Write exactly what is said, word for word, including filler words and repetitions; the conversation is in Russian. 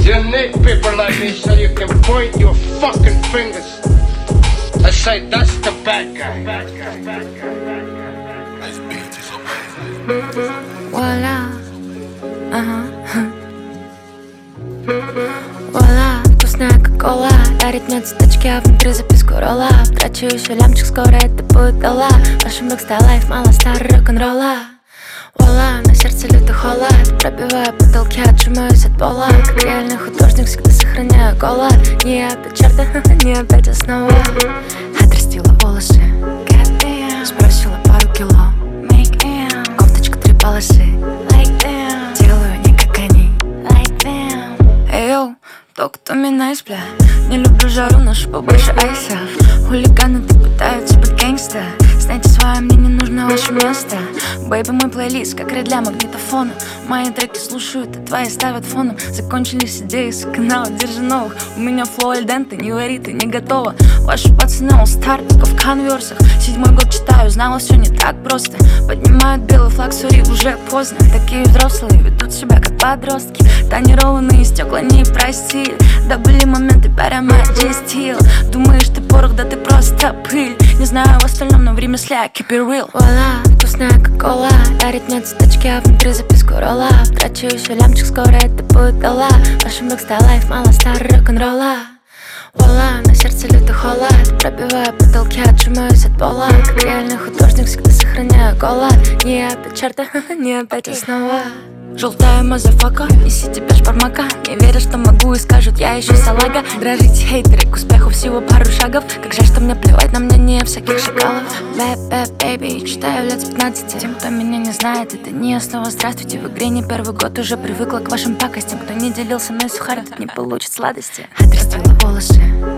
You need people like me so you can point your fucking fingers and say that's the bad guy. Bad guy, bad guy, bad guy. Voila, ага. Voila, вкусная кока-кола дарит мне цветочки, а внутри записку ролла. Трачу еще лямчик, скоро это будет дола. Вашим рокстар лайф, мало старого рок-н-ролла. Voila, на сердце лютый холод. Пробиваю потолки, отжимаюсь от пола. Как реальный художник всегда сохраняю голод. Не опять черта, не опять основа. Отрастила волосы, сбросила пару кило. Кофточка три полосы, делаю не как они. Эй, йоу, только кто меня испля. Не люблю жару, ношу побольше айса. Хулиганы так пытаются быть гангста. Знаете свое, мне не нужно ваше место. Бэйби, мой плейлист, как ряд для магнитофона. Мои треки слушают, а твои ставят фоном. Закончились идеи с канала, держи новых. У меня флоу аль денте, не вари, ты не готова. Ваши пацаны all star, только в конверсах. Седьмой год читаю, знала, все не так просто. Поднимают белый флаг, сори, уже поздно. Такие взрослые ведут себя как подростки. Тонированные стекла не простили. Да были моменты, прямо стил. Думаешь, ты порох, да ты просто пыль. Не знаю в остальном, но в ремесле keep it real. Voila, вкусная кока-кола дарит мне цветочки, а внутри записку ролла. Трачу еще лямчик, скоро это будет дола. Вашим рокстар лайф, мало старого рок-н-ролла. Voila, на сердце лютый холод. Пробиваю потолки, отжимаюсь от пола. Как реальный художник всегда сохраняю голод. Не опять черта, не опять основа. Желтая мазафака, неси тебя шпармака. Не верят, что могу и скажут, я еще салага. Дрожите хейтеры, к успеху всего пару шагов. Как жаль, что мне плевать на мнение всяких шакалов. Бэб, бэйби, читаю лет с пятнадцати. Тем, кто меня не знает, это не снова здравствуйте. В игре не первый год, уже привыкла к вашим пакостям. Кто не делился мной сухарем, тот не получит сладости. Отрастила волосы,